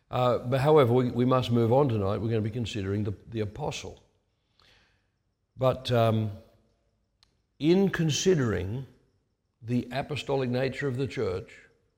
But however, we must move on tonight. We're going to be considering the apostle. But in considering the apostolic nature of the church,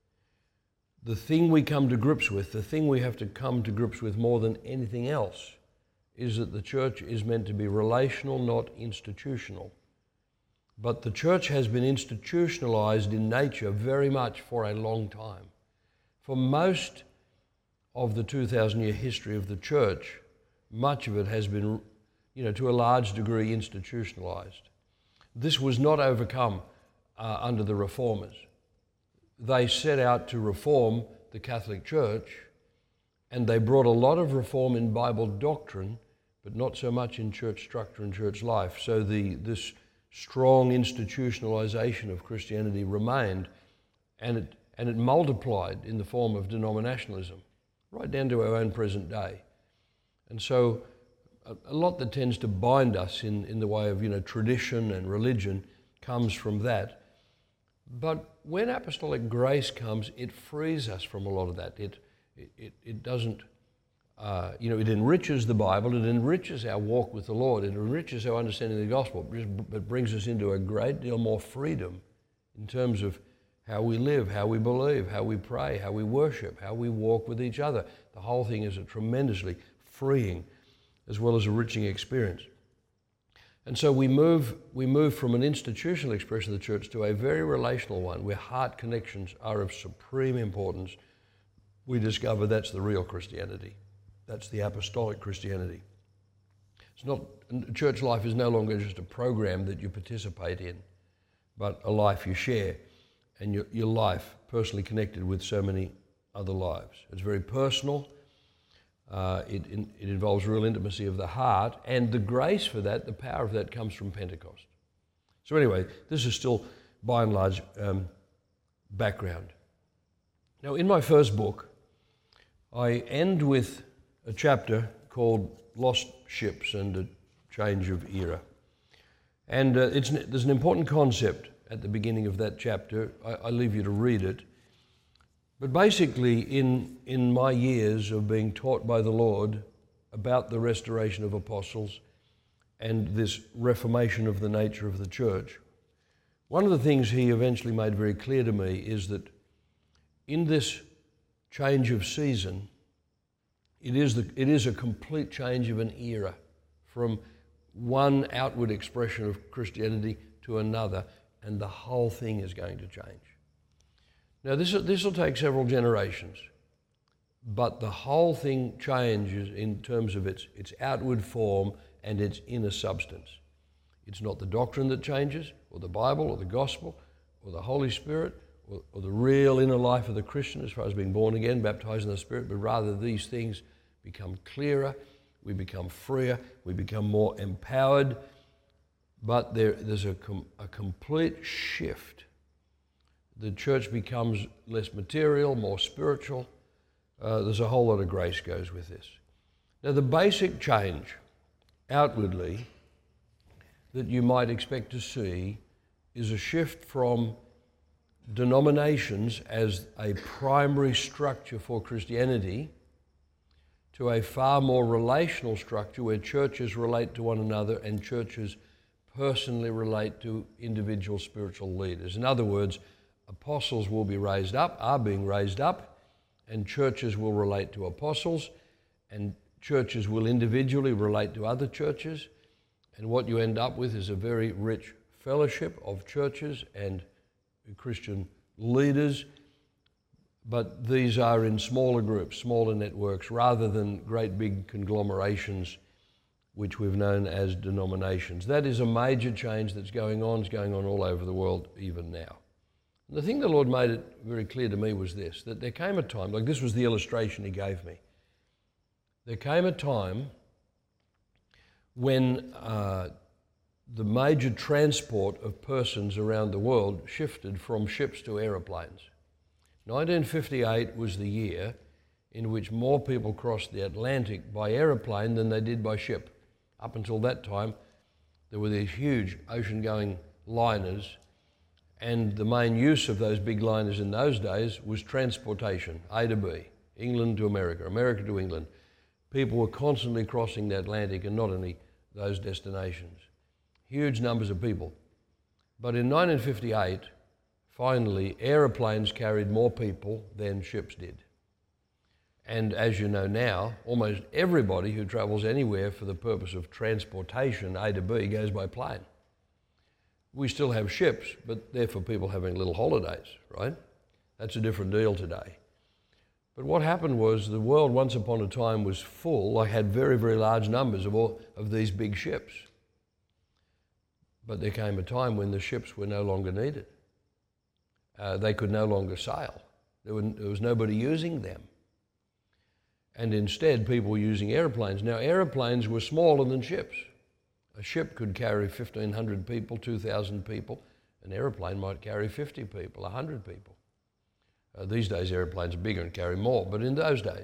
the thing we come to grips with, the thing we have to come to grips with more than anything else, is that the church is meant to be relational, not institutional. But the church has been institutionalized in nature very much for a long time. For most of the 2,000-year history of the church, much of it has been, to a large degree institutionalized. This was not overcome under the reformers. They set out to reform the Catholic Church, and they brought a lot of reform in Bible doctrine, but not so much in church structure and church life. So this strong institutionalization of Christianity remained, and it multiplied in the form of denominationalism, right down to our own present day. And so a lot that tends to bind us in the way of tradition and religion comes from that. But when apostolic grace comes, it frees us from a lot of that. It doesn't, it enriches the Bible, it enriches our walk with the Lord, it enriches our understanding of the gospel, but brings us into a great deal more freedom in terms of how we live, how we believe, how we pray, how we worship, how we walk with each other. The whole thing is a tremendously freeing as well as a enriching experience. And so we move from an institutional expression of the church to a very relational one where heart connections are of supreme importance. We discover that's the real Christianity. That's the apostolic Christianity. Church life is no longer just a program that you participate in, but a life you share, and your life personally connected with so many other lives. It's very personal. It involves real intimacy of the heart, and the grace for that, the power of that, comes from Pentecost. So anyway, this is still, by and large, background. Now, in my first book, I end with a chapter called Lost Ships and a Change of Era. And there's an important concept at the beginning of that chapter. I leave you to read it. But basically, in my years of being taught by the Lord about the restoration of apostles and this reformation of the nature of the church, one of the things he eventually made very clear to me is that in this change of season, it is a complete change of an era from one outward expression of Christianity to another, and the whole thing is going to change. Now, this will take several generations, but the whole thing changes in terms of its outward form and its inner substance. It's not the doctrine that changes, or the Bible, or the gospel, or the Holy Spirit, or the real inner life of the Christian as far as being born again, baptized in the Spirit, but rather these things become clearer, we become freer, we become more empowered, but there's a complete shift. The church becomes less material, more spiritual. There's a whole lot of grace goes with this. Now, the basic change outwardly that you might expect to see is a shift from denominations as a primary structure for Christianity to a far more relational structure where churches relate to one another and churches personally relate to individual spiritual leaders. In other words, apostles will be raised up, are being raised up, and churches will relate to apostles, and churches will individually relate to other churches, and what you end up with is a very rich fellowship of churches and Christian leaders, but these are in smaller groups, smaller networks, rather than great big conglomerations which we've known as denominations. That is a major change that's going on. It's going on all over the world even now. And the thing the Lord made it very clear to me was this, that there came a time, like this was the illustration he gave me, there came a time when the major transport of persons around the world shifted from ships to aeroplanes. 1958 was the year in which more people crossed the Atlantic by aeroplane than they did by ship. Up until that time, there were these huge ocean-going liners, and the main use of those big liners in those days was transportation, A to B, England to America, America to England. People were constantly crossing the Atlantic and not only those destinations. Huge numbers of people. But in 1958, finally, aeroplanes carried more people than ships did. And as you know now, almost everybody who travels anywhere for the purpose of transportation, A to B, goes by plane. We still have ships, but they're for people having little holidays, right? That's a different deal today. But what happened was the world once upon a time was full, like had very, very large numbers of these big ships. But there came a time when the ships were no longer needed. They could no longer sail. There was nobody using them. And instead, people were using airplanes. Now, airplanes were smaller than ships. A ship could carry 1,500 people, 2,000 people. An airplane might carry 50 people, 100 people. These days, airplanes are bigger and carry more, but in those days.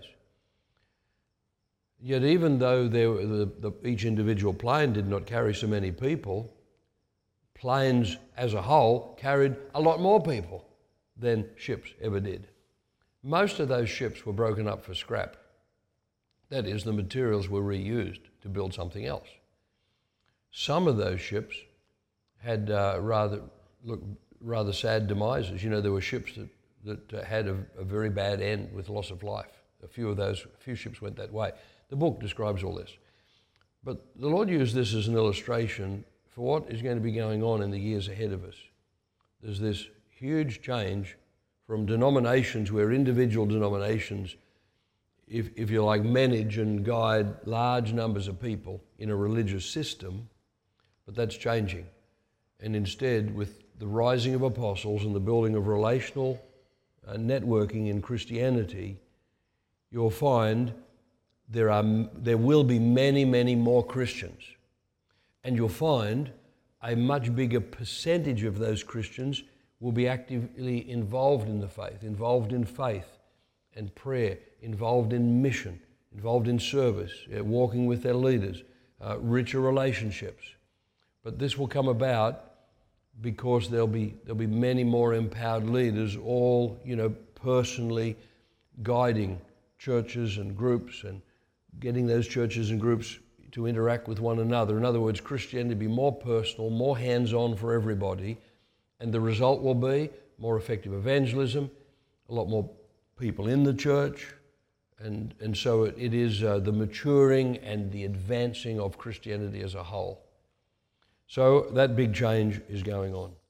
Yet even though each individual plane did not carry so many people, planes as a whole carried a lot more people than ships ever did. Most of those ships were broken up for scrap. That is, the materials were reused to build something else. Some of those ships had rather sad demises. You know, there were ships that had a very bad end with loss of life. A few ships went that way. The book describes all this. But the Lord used this as an illustration for what is going to be going on in the years ahead of us. There's this huge change from denominations where individual denominations, if you like, manage and guide large numbers of people in a religious system, but that's changing. And instead, with the rising of apostles and the building of relational networking in Christianity, you'll find there will be many, many more Christians. And you'll find a much bigger percentage of those Christians will be actively involved in the faith, involved in faith and prayer, involved in mission, involved in service, walking with their leaders, richer relationships. But this will come about because there'll be many more empowered leaders, all personally guiding churches and groups and getting those churches and groups to interact with one another. In other words, Christianity will be more personal, more hands-on for everybody, and the result will be more effective evangelism, a lot more people in the church, and so it is the maturing and the advancing of Christianity as a whole. So that big change is going on.